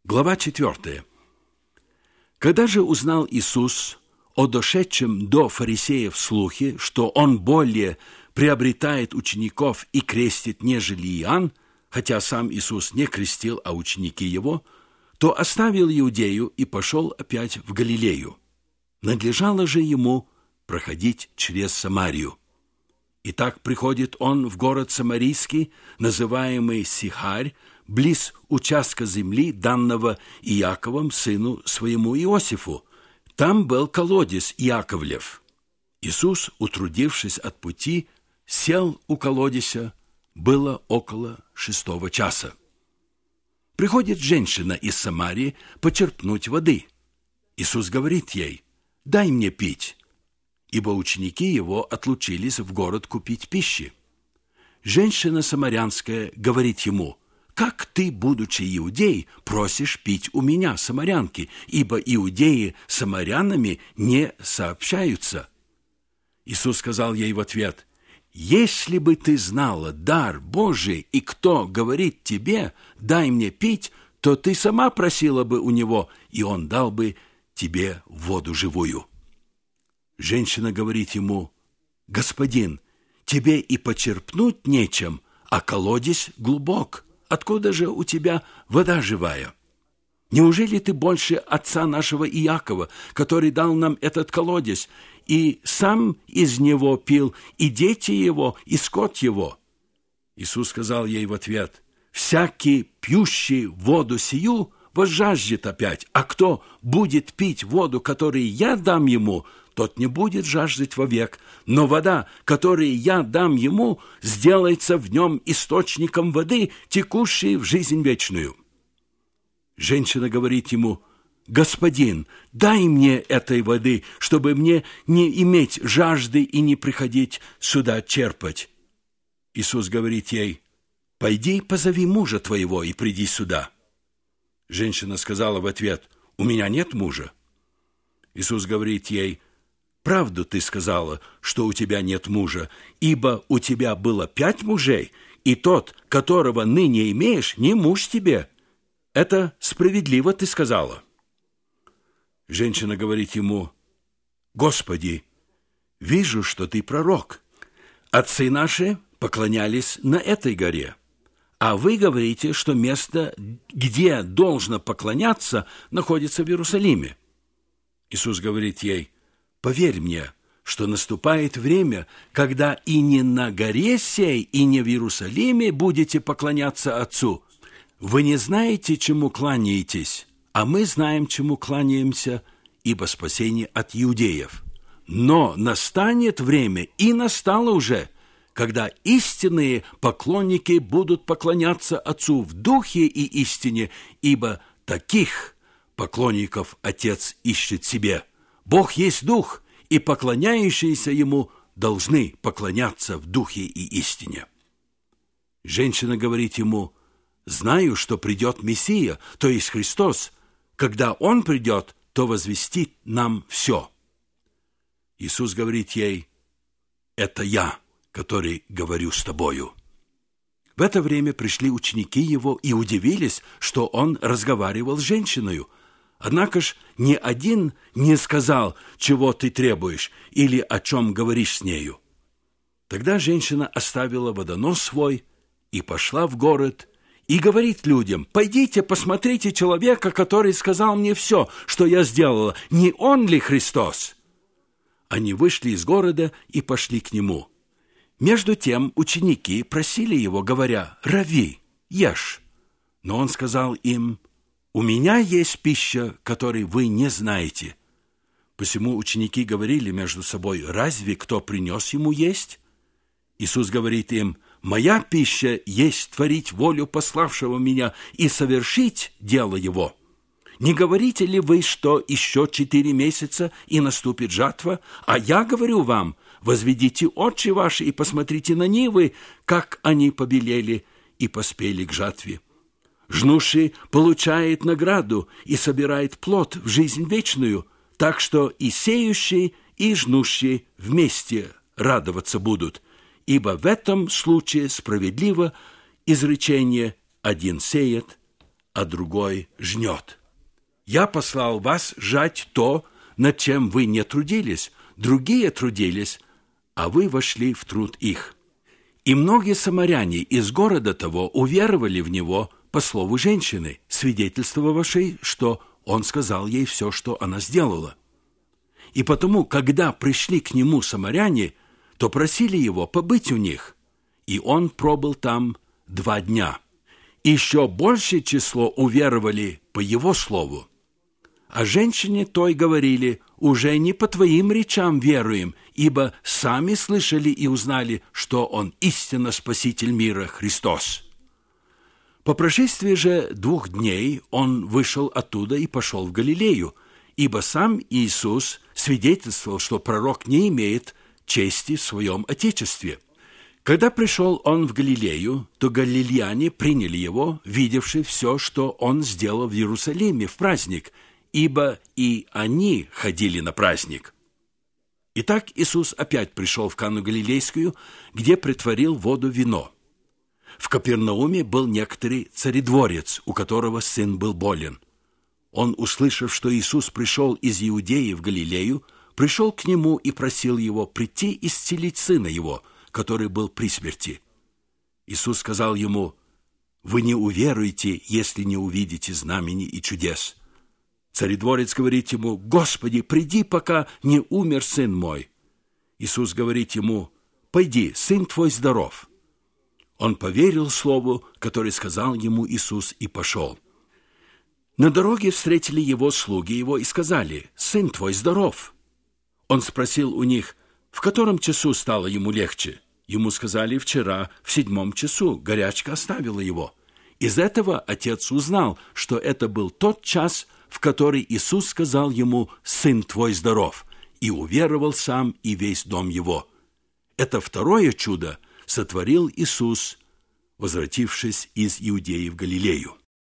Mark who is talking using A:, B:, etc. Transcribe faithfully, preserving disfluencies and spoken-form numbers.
A: Глава четвертая. Когда же узнал Иисус о дошедшем до фарисеев слухе, что Он более приобретает учеников и крестит, нежели Иоанн, хотя сам Иисус не крестил, а ученики Его, то оставил Иудею и пошел опять в Галилею. Надлежало же Ему проходить через Самарию. Итак, приходит Он в город Самарийский, называемый Сихарь, близ участка земли, данного Иаковом, сыну своему Иосифу. Там был колодец Иаковлев. Иисус, утрудившись от пути, сел у колодеся, было около шестого часа. Приходит женщина из Самарии почерпнуть воды. Иисус говорит ей: «Дай мне пить», ибо ученики Его отлучились в город купить пищи. Женщина самарянская говорит Ему: «Как ты, будучи иудей, просишь пить у меня, самарянки, ибо иудеи с самарянами не сообщаются?» Иисус сказал ей в ответ: «Если бы ты знала дар Божий, и кто говорит тебе: дай мне пить, то ты сама просила бы у него, и он дал бы тебе воду живую». Женщина говорит ему: «Господин, тебе и почерпнуть нечем, а колодец глубок. Откуда же у тебя вода живая? Неужели ты больше отца нашего Иакова, который дал нам этот колодец, и сам из него пил, и дети его, и скот его?» Иисус сказал ей в ответ: «Всякий, пьющий воду сию, возжаждет опять, а кто будет пить воду, которую я дам ему, тот не будет жаждать вовек, но вода, которую я дам ему, сделается в нем источником воды, текущей в жизнь вечную». Женщина говорит ему: «Господин, дай мне этой воды, чтобы мне не иметь жажды и не приходить сюда черпать». Иисус говорит ей: «Пойди, позови мужа твоего и приди сюда». Женщина сказала в ответ: «У меня нет мужа». Иисус говорит ей: «Правду ты сказала, что у тебя нет мужа, ибо у тебя было пять мужей, и тот, которого ныне имеешь, не муж тебе. Это справедливо ты сказала». Женщина говорит ему: «Господи, вижу, что ты пророк. Отцы наши поклонялись на этой горе, а вы говорите, что место, где должно поклоняться, находится в Иерусалиме». Иисус говорит ей: «Поверь мне, что наступает время, когда и не на горе сей, и не в Иерусалиме будете поклоняться Отцу. Вы не знаете, чему кланяетесь, а мы знаем, чему кланяемся, ибо спасение от иудеев. Но настанет время, и настало уже, когда истинные поклонники будут поклоняться Отцу в духе и истине, ибо таких поклонников Отец ищет себе. Бог есть Дух, и поклоняющиеся Ему должны поклоняться в Духе и истине». Женщина говорит Ему: «Знаю, что придет Мессия, то есть Христос. Когда Он придет, то возвестит нам все». Иисус говорит ей: «Это Я, который говорю с тобою». В это время пришли ученики Его и удивились, что Он разговаривал с женщиною. Однако ж ни один не сказал: «Чего ты требуешь?» или «О чем говоришь с нею?». Тогда женщина оставила водонос свой и пошла в город, и говорит людям: «Пойдите, посмотрите человека, который сказал мне все, что я сделала. Не он ли Христос?» Они вышли из города и пошли к нему. Между тем ученики просили его, говоря: «Рави, ешь». Но он сказал им: «У меня есть пища, которой вы не знаете». Посему ученики говорили между собой: «Разве кто принес ему есть?» Иисус говорит им: «Моя пища есть творить волю пославшего меня и совершить дело его. Не говорите ли вы, что еще четыре месяца и наступит жатва? А я говорю вам: возведите очи ваши и посмотрите на нивы, как они побелели и поспели к жатве. Жнущий получает награду и собирает плод в жизнь вечную, так что и сеющий, и жнущий вместе радоваться будут. Ибо в этом случае справедливо изречение: один сеет, а другой жнет. Я послал вас жать то, над чем вы не трудились, другие трудились, а вы вошли в труд их. И многие самаряне из города того уверовали в него по слову женщины, свидетельствовавшей, что он сказал ей все, что она сделала. И потому, когда пришли к нему самаряне, то просили его побыть у них, и он пробыл там два дня. Еще большее число уверовали по его слову. А женщине той говорили: уже не по твоим речам веруем, ибо сами слышали и узнали, что он истинно Спаситель мира Христос. По прошествии же двух дней он вышел оттуда и пошел в Галилею, ибо сам Иисус свидетельствовал, что пророк не имеет чести в своем отечестве. Когда пришел он в Галилею, то галилеяне приняли его, видевши все, что он сделал в Иерусалиме в праздник, ибо и они ходили на праздник. Итак, Иисус опять пришел в Кану Галилейскую, где претворил воду в вино. В Капернауме был некоторый царедворец, у которого сын был болен. Он, услышав, что Иисус пришел из Иудеи в Галилею, пришел к нему и просил его прийти исцелить сына его, который был при смерти. Иисус сказал ему: «Вы не уверуете, если не увидите знамений и чудес». Царедворец говорит ему: «Господи, приди, пока не умер сын мой». Иисус говорит ему: «Пойди, сын твой здоров». Он поверил слову, которое сказал ему Иисус, и пошел. На дороге встретили его слуги его и сказали: «Сын твой здоров». Он спросил у них: в котором часу стало ему легче? Ему сказали: вчера в седьмом часу, горячка оставила его. Из этого отец узнал, что это был тот час, в который Иисус сказал ему: «Сын твой здоров», и уверовал сам и весь дом его. Это второе чудо сотворил Иисус, возвратившись из Иудеи в Галилею.